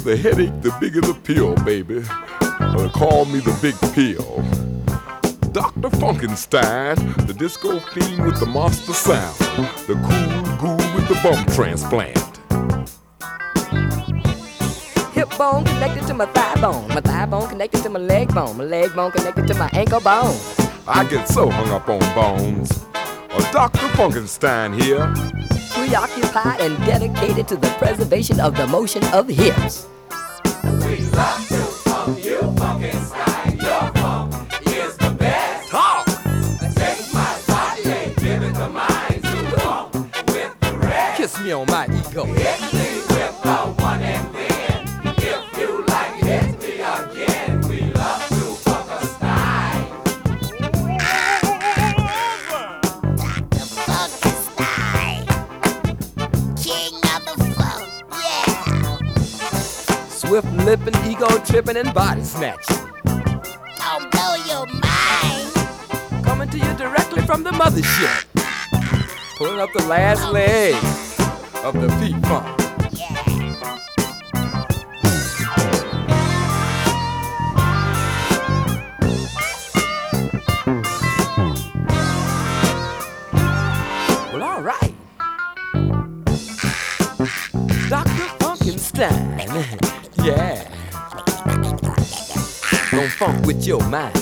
the headache, the bigger the pill, baby. Call me the big pill. Dr. Funkenstein, the disco fiend with the monster sound, the cool ghoul with the bum transplant. Hip bone connected to my thigh bone connected to my leg bone connected to my ankle bone. I get so hung up on bones. Dr. Funkenstein here, preoccupied and dedicated to the preservation of the motion of hips. We love to funk you, Funkenstein. Your funk is the best. talk! Take my body and give it to mine to funk with the rest. Kiss me on my ego. Hit me with the one and then. If you like, hit me again. We love to funk a style. Swift lipping, ego tripping, and body snatch. Don't blow your mind. Coming to you directly from the mothership. Pulling up the last leg of the feet funk. Well, all right. Dr. Funkenstein. Yeah. Don't funk with your mind.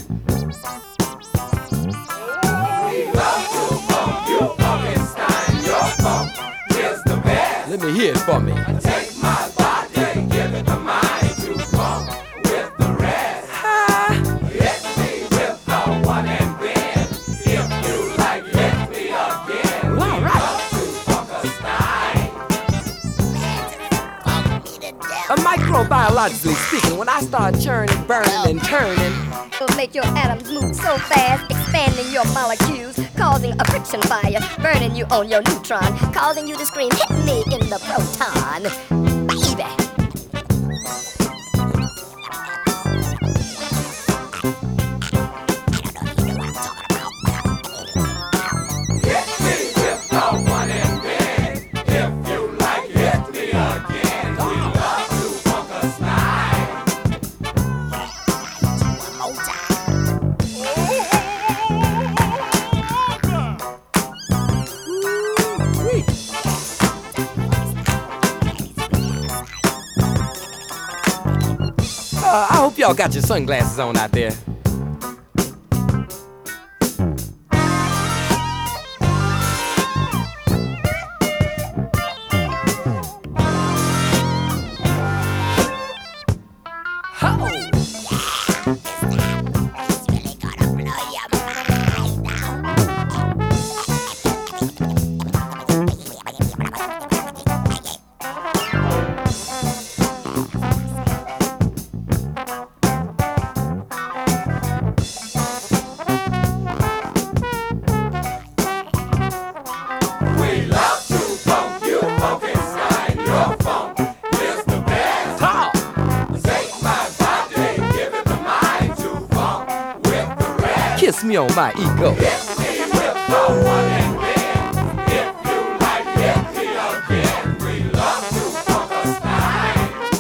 We love to funk you, Funkenstein. Your funk is the best. Let me hear it for me. Take my body and give it to mine to funk with the rest. Hit me with the one and then. If you like, hit me again. Well, all right. Love to funk a style. Microbiologically speaking, when I start churning, burning, and turning, It'll make your atoms move so fast, expanding your molecules, causing a friction fire, burning you on your neutron, causing you to scream, hit me in the proton, baby. Hit me with the one and then. If you like, hit me again. We love to funk a style. I hope y'all got your sunglasses on out there. We love to funk you, Funkenstein. Your funk is the best. Take my body and give it to mine to funk with the rest. Kiss me on my ego. Hit me with the one and then. If you like, hit me again. We love to funk a style.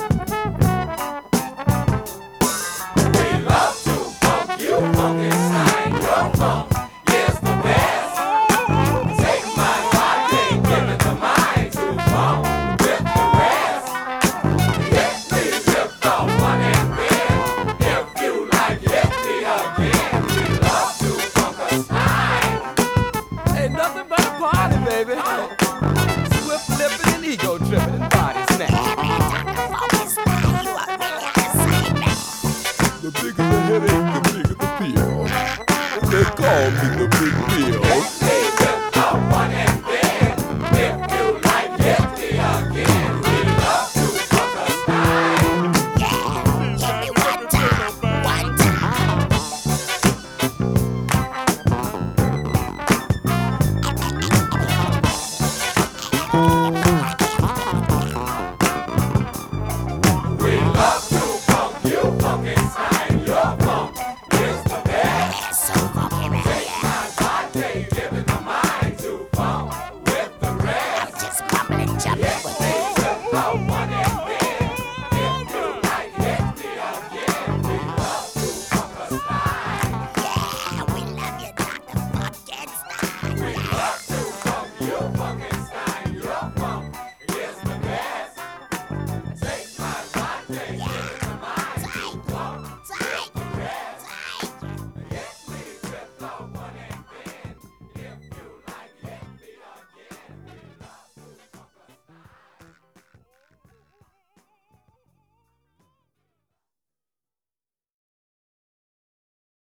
We love to funk you, Funkenstein. Your funk is the best. Take my body and give it to mine to funk with the rest. Hit me with the one and then. If you like, hit me again. We love to funk a style. Ain't nothing but a party, baby. Swift lipping and ego tripping and body snatch. The bigger the headache, the bigger the pill. They call me the big pill. Hit me with the one and then. If you like, hit me again. We love to funk a style. We love to funk you, Funkenstein.